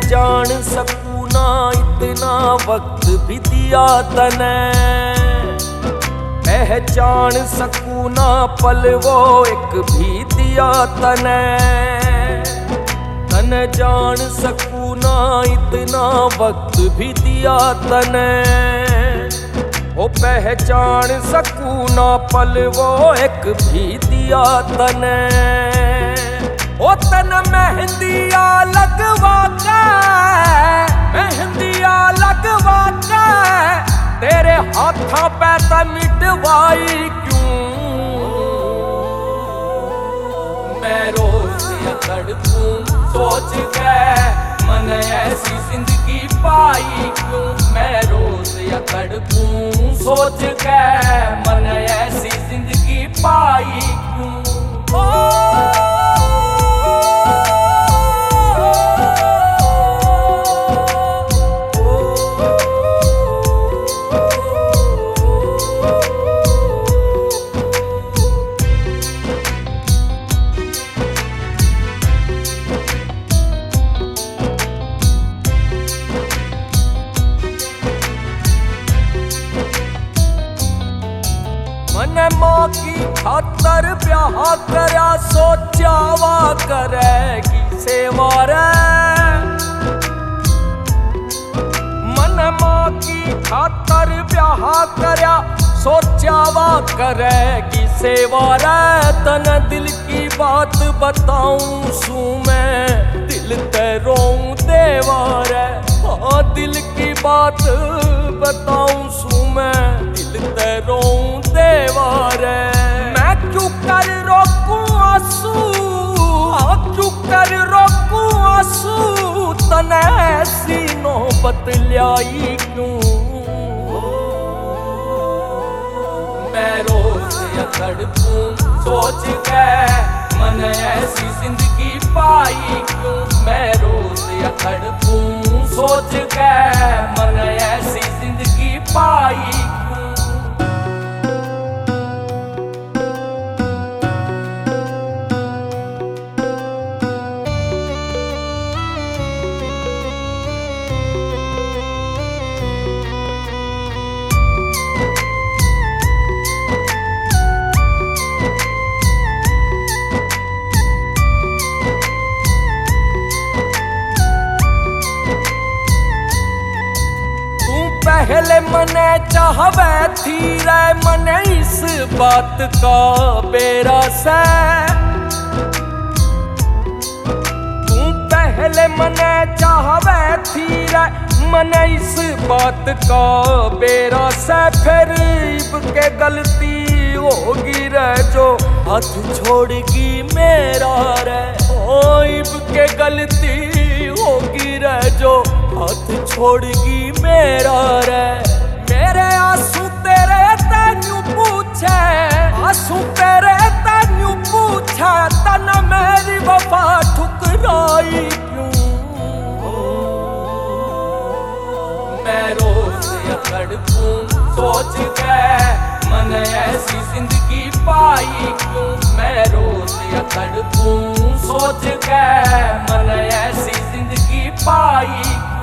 जान सकूं ना इतना वक्त भी दिया तने, पहचान सकूं ना पल वो एक भी दिया तने, तन जान सकूं ना इतना वक्त भी दिया तने, वो पहचान सकूं ना पल वो एक भी दिया तने। ओ तन मेहंदिया लगवा के, मेहंदिया लगवा के तेरे हाथों पे तो मिटवाई क्यों? मैं रोज तड़पूं सोच के मन ऐसी जिंदगी पाई क्यों? मैं रोज तड़पूं सोच के मन ऐसी जिंदगी पाई क्यों? मन माँ की खातर ब्याह करया सोचा वा करेगी सेवा रे। मन माँ की खातर ब्याह करया सोचा वा करेगी सेवा रे। तन दिल की बात बताऊं सू मैं दिल ते रोऊं देवा रे। हाँ दिल की बात बताऊं सू मैं दिल ते रोऊं देवा रे। मैं क्यों कर रोकूं आंसू, हाँ क्यों कर रोकूं आंसू, तने ऐसी नौबत ल्याई क्यों? मैं रोज तड़पूं सोच के मन ऐसी जिंदगी पाई क्यों? मैं रोज तड़पूं सोच के मन ऐसी जिंदगी पाई क्यों? पहले मने चाहवे थी रे मने इस बात का बेरा से। तू पहले मने चाहवे थी रे मने इस बात का बेरा से। फिर इब के गलती होगी रे जो हाथ छोड़गी मेरा रे। ओ इब के गलती होगी रे जो हाथ छोड़गी मेरा रे। मेरे आंसू तेरे तेन्यू पूछे, आंसू तेरे तेन्यू पूछे, तन मेरी वफा ठुकराई क्यों? मैं रोज तड़पूं सोच के मन ऐसी जिंदगी पाई क्यों? मैं रोज तड़पूं सोच के मन ऐसी जिंदगी पाई क्यों?